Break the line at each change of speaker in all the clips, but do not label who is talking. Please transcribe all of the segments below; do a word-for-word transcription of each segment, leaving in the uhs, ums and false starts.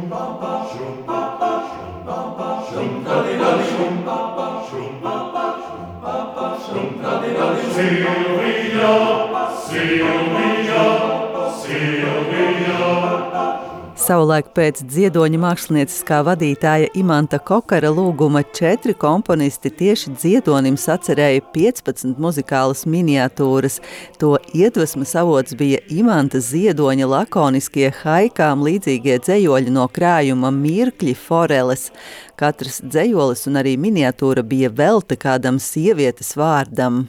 Silvija, Silvija, Silvija.
Savulaik pēc dziedoņa mākslinieckā vadītāja Imanta Kokara lūguma četri komponisti tieši dziedonim sacerēja piecpadsmit muzikālas miniatūras. To iedvesmas avots bija Imanta Ziedoņa lakoniskie haikām līdzīgie dzejoļi no krājuma Mirkļi Foreles. Katrs dzejolis un arī miniatūra bija velta kādam sievietes vārdam.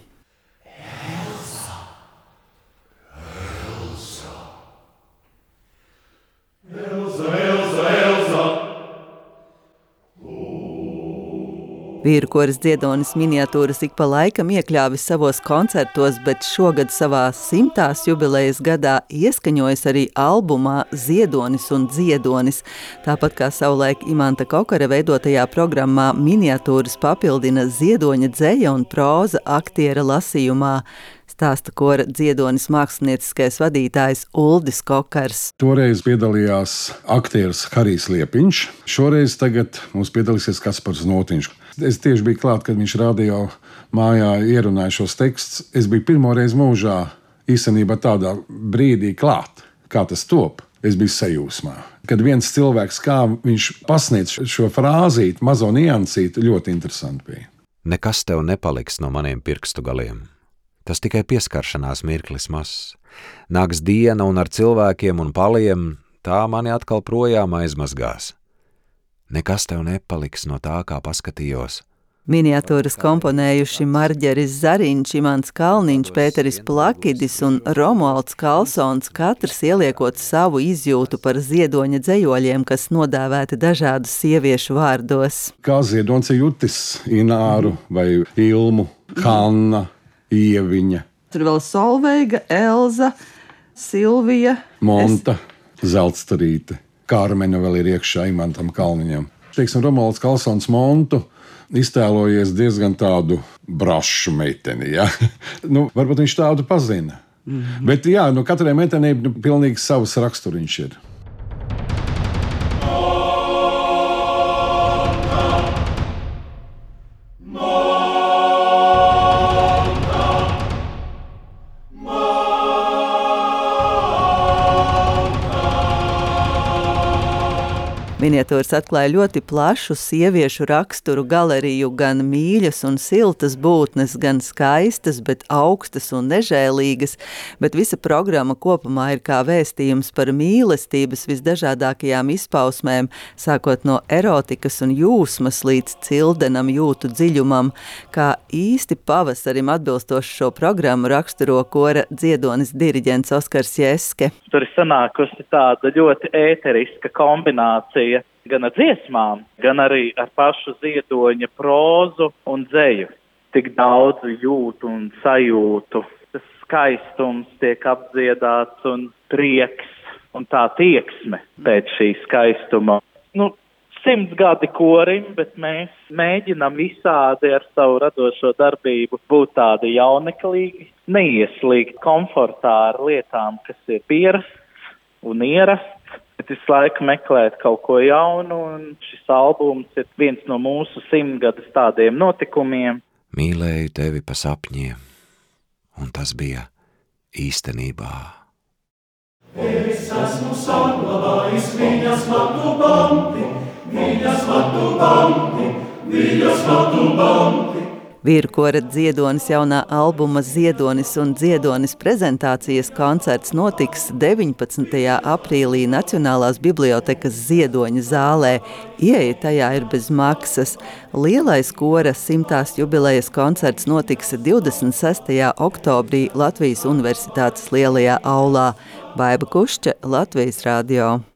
Vīru koris dziedonis miniatūras ik pa laikam iekļāvis savos koncertos, bet šogad savā simtās jubilejas gadā ieskaņojas arī albumā Ziedonis un dziedonis. Tāpat kā savulaik Imanta Kokara veidotajā programmā miniatūras papildina ziedoņa dzeja un próza aktiera lasījumā. Stāsta kora dziedonis mākslinieckais vadītājs Uldis Kokars.
Toreiz piedalījās aktieris Harijs Liepiņš, šoreiz tagad mums piedalīsies Kaspars Notiņš. Es tieši biju klāt, kad viņš radio mājā ierunāja šos tekstus. Es biju pirmoreiz mūžā īstenībā tādā brīdī klāt, kā tas top. Es biju sajūsmā. Kad viens cilvēks, kā viņš pasniedz šo frāzīti, mazo niansīti, ļoti interesanti bija.
Nekas tev nepaliks no maniem pirkstu galiem. Tas tikai pieskaršanās mirklis mazs. Nāks diena un ar cilvēkiem un paliem tā mani atkal projām aizmazgās. Nekas tev nepaliks no tā, kā paskatījos.
Miniatūras komponējuši Marģeris Zariņš, Imants Kalniņš, Pēteris Plakidis un Romualds Kalsons, katrs ieliekot savu izjūtu par ziedoņa dzejoļiem, kas nodāvēti dažādus sieviešu vārdos.
Kā ziedonis ir jutis Ināru vai Ilmu, Hanna, Ieviņa.
Tur vēl Solveiga, Elza, Silvija,
Monta, es... Zeltstarīte. Kārmena vēl ir iekšā Imantam Kalniņam. Teiksim, Romualds Kalsons Montu iztēlojies diezgan tādu brašu meiteni, ja? Nu, varbūt viņš tādu pazina. Mm-hmm. Bet jā, nu katrai meitenei nu, pilnīgi savs raksturiņš ir.
Miniatūras atklāja ļoti plašu sieviešu raksturu galeriju, gan mīļas un siltas būtnes, gan skaistas, bet augstas un nežēlīgas, bet visa programma kopumā ir kā vēstījums par mīlestības visdažādākajām izpausmēm, sākot no erotikas un jūsmas līdz cildenam jūtu dziļumam. Kā īsti pavasarim atbilstoši šo programmu raksturo kora dziedonis diriģents Oskars Jeske.
Tur ir sanākusi tāda ļoti ēteriska kombinācija gan ar dziesmām, gan arī ar pašu ziedoņa prózu un dzeju. Tik daudz jūtu un sajūtu. Tas skaistums tiek apdziedāts un prieks un tā tieksme pēc šī skaistuma. Nu, simts gadi korim, bet mēs mēģinam visādi ar savu radošo darbību būt tādi jauneklīgi, neieslīgt komfortā ar lietām, kas ir pierasts un ierasts. Bet visu laiku meklēt kaut ko jaunu, un šis albums ir viens no mūsu simtgades tādiem notikumiem.
Mīlēju tevi pa sapņiem, un tas bija īstenībā.
Es esmu saglabājis viņas matu banti, viņas matu banti, viņas matu banti.
Vīru kora dziedonis jaunā albuma Ziedonis un dziedonis prezentācijas koncerts notiks deviņpadsmitajā aprīlī Nacionālās bibliotekas Ziedoņa zālē. Ieeja tajā ir bez maksas. Lielais kora simtās jubilejas koncerts notiks divdesmit sestajā oktobrī Latvijas Universitātes lielajā aulā. Baiba Kušča, Latvijas radio.